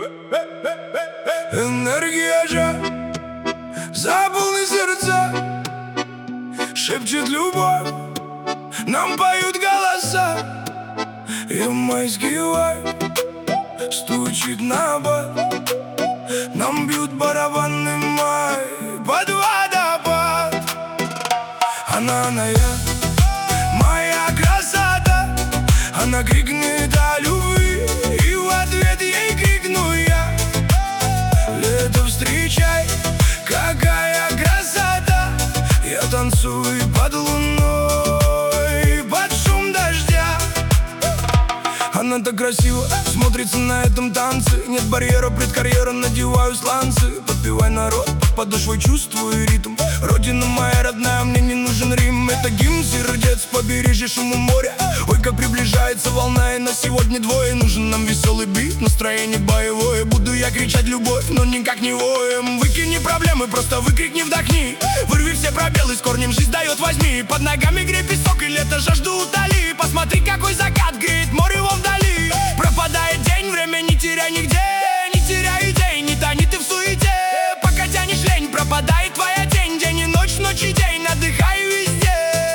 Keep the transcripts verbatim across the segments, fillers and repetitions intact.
Энергия же заполни сердца, шепчет любовь, нам поют голоса. И майский вайб стучит на бат, нам бьют барабаны май под водопад. Она, она я, моя красота. Она крикнет о любви, и в ответ ей крикну я: лето встречай, какая красота. Я танцую под луной, под шум дождя. Она так красиво смотрится на этом танце. Нет барьера пред карьерой, надеваю сланцы. Подпевай, народ, под подошвой чувствую ритм. Родина моя родная, мне не нужен Рим. Это гимн сердец, побережье шуму моря. Ой, как приближается волна, и на сегодня двое. Нужен нам веселый бит, настроение боевое. Буду я кричать любовь, но никак не воем. Выкини проблемы, просто выкрикни, вдохни. Вырви все пробелы, с корнем жизнь дает, возьми. Под ногами грей песок, и лето жажду утоли. Посмотри, какой закат греет море вон вдали. Пропадает день, время не теряй нигде. Не теряй идей, не тони ты в суете. Пока тянешь лень, пропадает твоя тень. День и ночь, ночь и день, отдыхай везде.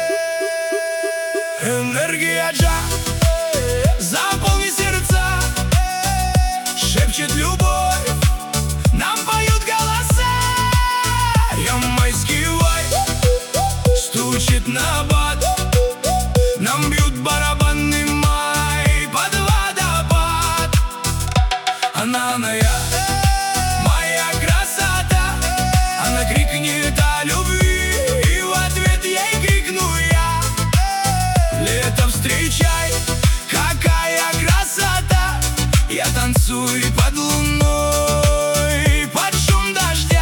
Энергия джа заполни сердца, шепчет любовь, нам поют голоса. Я майский вайб стучит на бат, нам бьют барабаны май под водопад. Она, она я, моя красота. Она крикнет о любви, и в ответ ей крикну я: лето встречай, какая красота. Я танцую под луной, под шум дождя.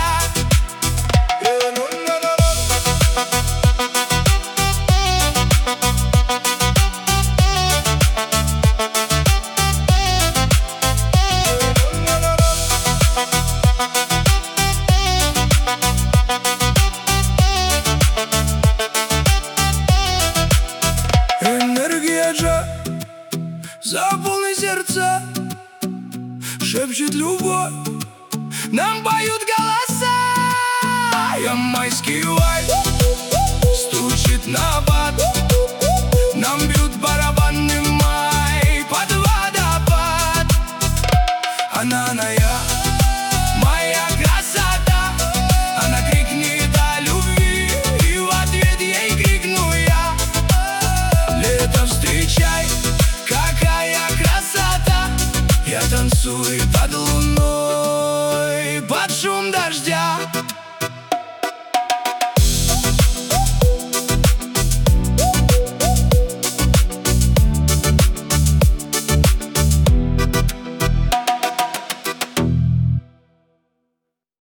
Энергия джа заполни сердца, шепчет любовь, нам поют голоса. Я майский вайб стучит на бат, нам бьют барабаны май под водопад. Она, она я, моя красота. Она крикнет о любви, и в ответ ей крикну я: лето встречай, какая красота. Я танцую под луной, под шум дождя.